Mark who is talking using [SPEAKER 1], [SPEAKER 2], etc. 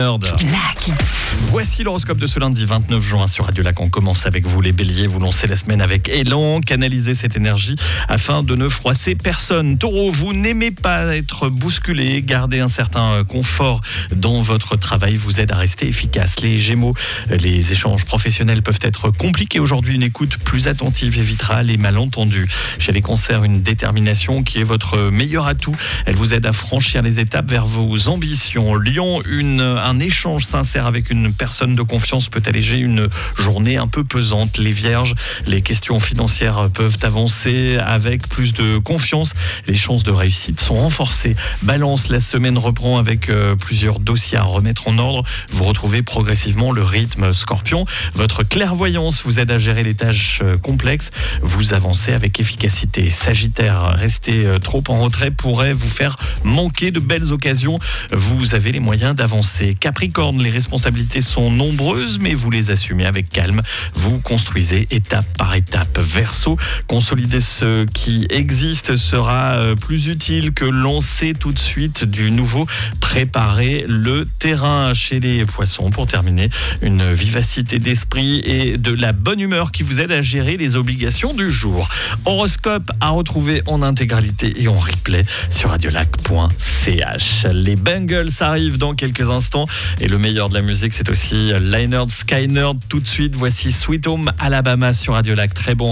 [SPEAKER 1] Lac.
[SPEAKER 2] Voici l'horoscope de ce lundi 29 juin sur Radio Lac. On commence avec vous les béliers, vous lancez la semaine avec élan, canalisez cette énergie afin de ne froisser personne. Taureau, vous n'aimez pas être bousculé, garder un certain confort dans votre travail vous aide à rester efficace. Les gémeaux, les échanges professionnels peuvent être compliqués aujourd'hui, une écoute plus attentive évitera les malentendus. Chez les cancers, une détermination qui est votre meilleur atout, elle vous aide à franchir les étapes vers vos ambitions. Lion, un échange sincère avec une personne de confiance peut alléger une journée un peu pesante. Les vierges, les questions financières peuvent avancer avec plus de confiance. Les chances de réussite sont renforcées. Balance, la semaine reprend avec plusieurs dossiers à remettre en ordre. Vous retrouvez progressivement le rythme. Scorpion, votre clairvoyance vous aide à gérer les tâches complexes. Vous avancez avec efficacité. Sagittaire, rester trop en retrait pourrait vous faire manquer de belles occasions. Vous avez les moyens d'avancer. Capricorne, les responsabilités sont nombreuses, mais vous les assumez avec calme. Vous construisez étape par étape. Verseau, consolider ce qui existe sera plus utile que lancer tout de suite du nouveau. Préparer le terrain. Chez les poissons, pour terminer, une vivacité d'esprit et de la bonne humeur qui vous aide à gérer les obligations du jour. Horoscope à retrouver en intégralité et en replay sur radiolac.ch. Les Bengals arrivent dans quelques instants et le meilleur de la musique, c'est aussi Lynyrd Skynyrd. Tout de suite, voici Sweet Home Alabama sur Radio Lac. Très bon